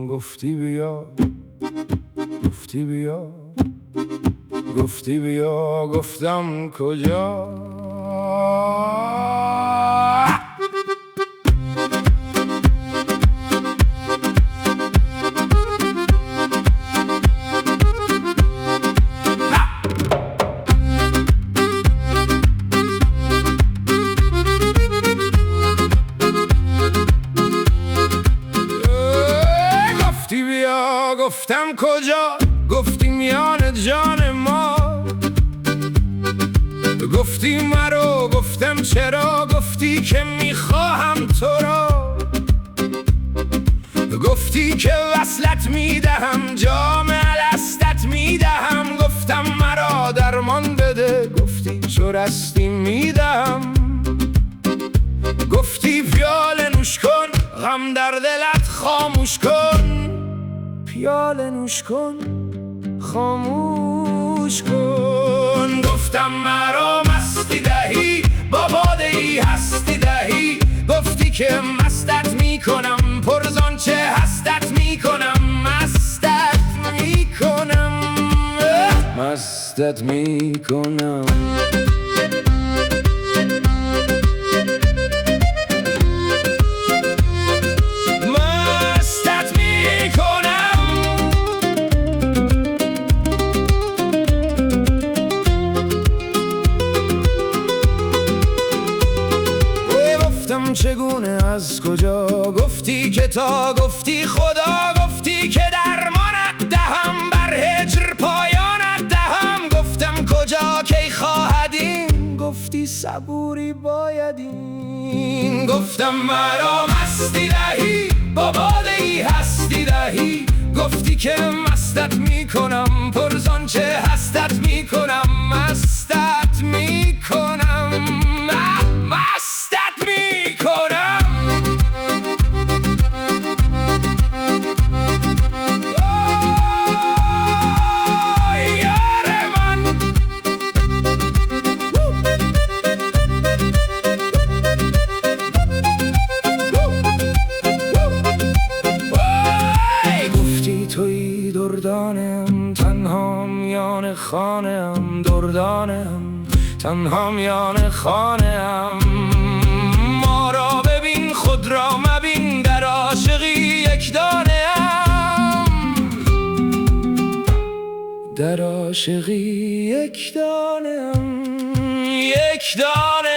گفتی بیا، گفتی بیا، گفتی بیا، گفتم کجا. گفتی بیا، گفتم کجا، گفتی میان جان ما. گفتی مرو، گفتم چرا، گفتی که میخواهم تو را. گفتی که وصلت میدهم، جام الستت میدهم. گفتم مرا درمان بده، گفتی چو رستی میدهم. گفتی پیاله نوش کن، غم در دلت خاموش کن. پیاله نوش کن، خاموش کن. گفتم مرا مستی دهی، با باده ای هستی دهی. گفتی که مستت میکنم، پرزان چه هستت میکنم. مستت میکنم، مستت میکنم. چگونه از کجا، گفتی که تا، گفتی خدا. گفتی که درمانت دهم، بر هجر پایانت دهم. گفتم کجا کی خواهدین، گفتی صبوری بایدین. گفتم مرا مستی دهی، با باده ای هستی دهی. گفتی که مستت میکنم، پرزان چه هستت میکنم. مستت میکنم، مستت میکنم. یار من گفتی توی دردانم، تنها میان خانم. دردانم تنها میان خانم. ما را ببین، خود را مبین، در عاشقی یک دانه ام. در عاشقی یک دانه ام، یک دانه